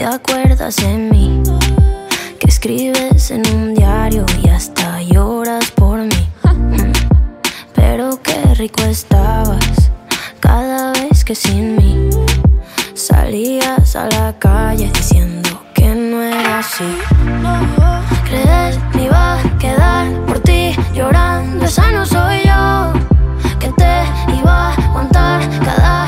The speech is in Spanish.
te acuerdas de mí, que escribes en un diario y hasta lloras por mí. Pero qué rico estabas cada vez que sin mí salías a la calle diciendo que no era así. Crees me iba a quedar por ti llorando, esa no soy yo, que te iba a aguantar cada